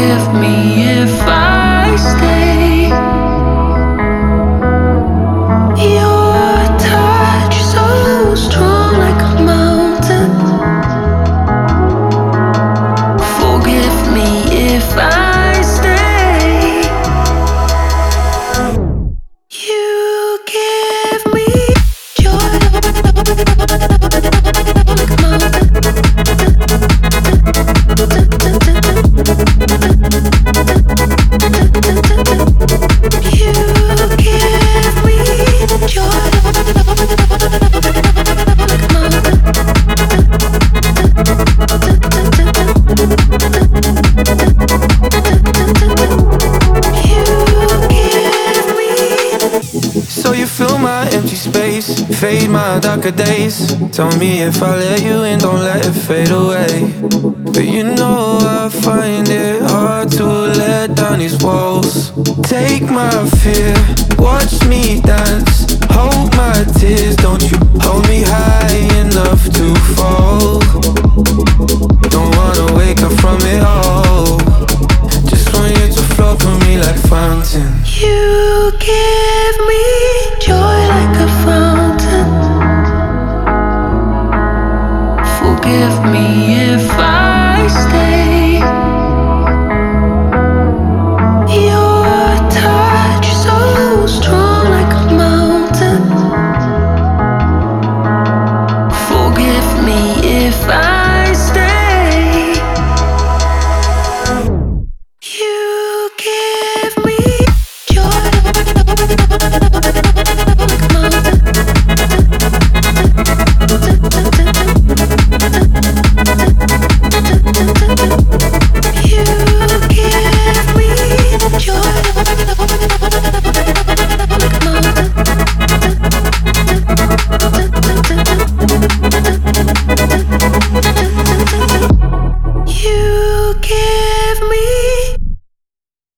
Forgive me if I stay. Your touch so strong like a mountain. Forgive me if I stay. You give me joy like a mountain. You give me joy like a So you fill my empty space, fade my darker days. Tell me if I let you in, don't let it fade away. But you know I find it hard to let down these walls. Take my fear, watch me dance, hold my tears. Don't you hold me high enough to fall. Don't wanna wake up from it all. Just want you to flow through me like fountain. You give